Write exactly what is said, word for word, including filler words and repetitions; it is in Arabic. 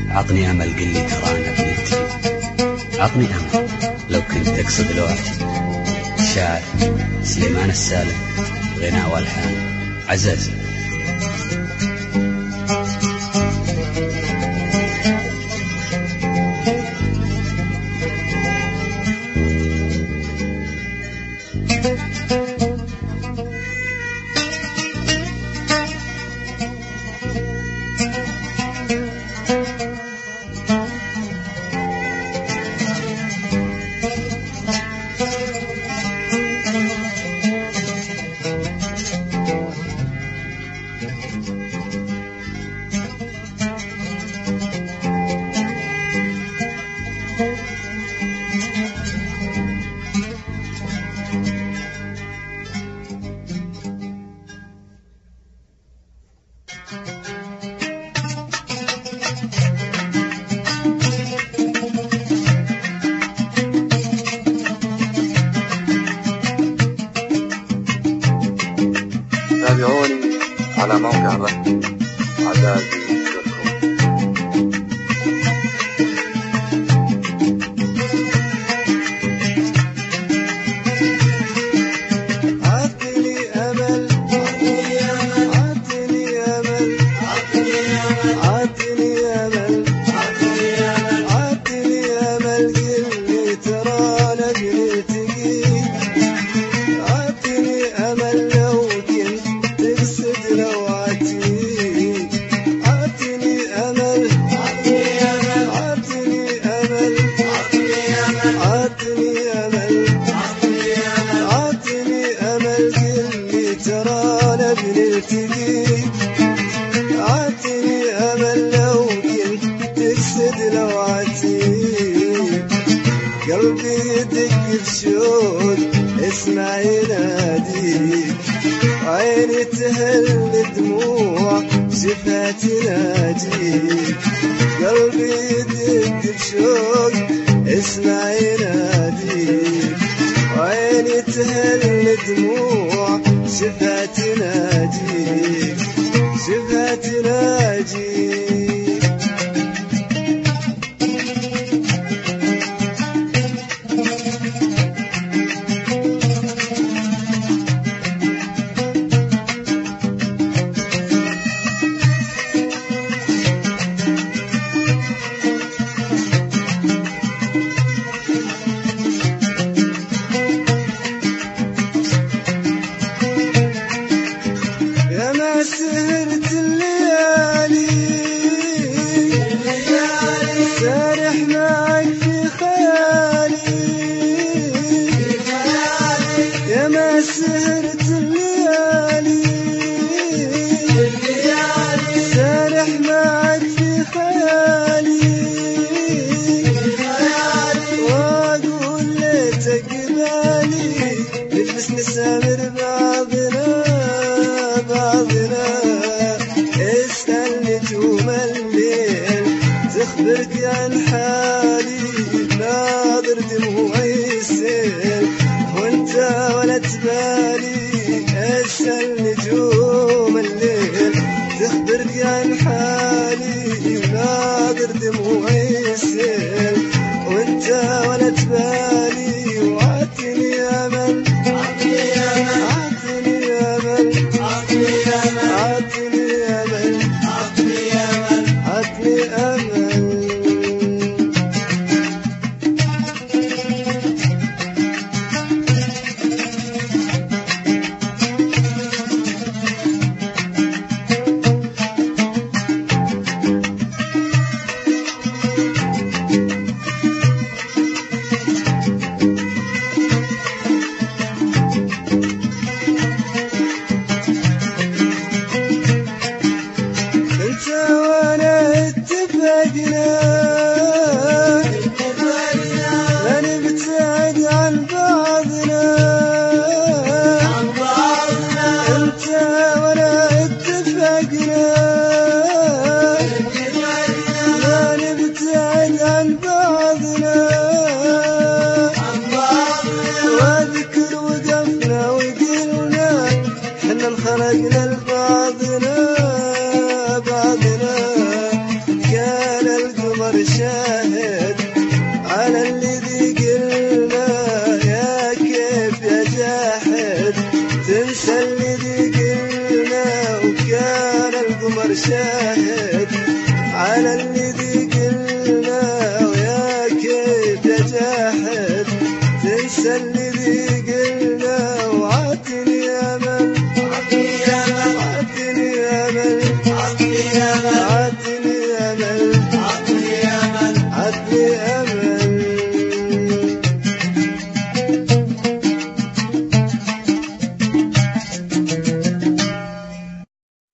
عطني أمل، قل لي ترانا بننتهي. عطني أمل لو كنت تقصد لوحدي. الشاعر سليمان السالم، غناء والحان عزازي. تابعوني على موقع الرحم عزازي دوت كوم. عطني أمل، عطني أمل، عطني أمل، عطني أمل، عطني أمل، قلبي ترانا بنلتقي. عطني أمل لو كنت تقصد لوعتي. عطني أمل، عطني أمل، عطني أمل، عطني أمل، عطني أمل، قلبي ترانا بنلتقي. عطني أمل لو كنت تقصد لوعتي. قلبي يدق بشوق اسمع يناديك، عيني تهل دموع شفتي ناجيك. قلبي يدق بشوق اسمع يناديك، عيني تهل دموع شفتي ناجيك، شفتي ناجيك. يا ما سهرت الليالي سارح معك في خيالي. يا ما سهرت الليالي سارح معك في خيالي. واقول ليتك قبالي نلبس نسامر بعضنا بعضنا. اسأل نجوم الليل تخبرك عن حالي، ناظر دموعي السيل وانت ولا تبالي. اسأل نجوم الليل تخبرك عن حالي، ناظر دموعي السيل وانت ولا تبالي. وعدتني أمل، عطني أمل، عطني أمل، عطني أمل، عطني أمل. انت وانا اتفقنا لا نبتعد عن بعضنا. انت وانا اتفقنا لا نبتعد عن بعضنا. واذكر وقفنا وقلنا حنا انخلقنا لبعضنا بعضنا. كان القلب تحت تنسى اللي قلنا وكان القمر شاهد على اللي قلنا ويا كيف تحت تنسى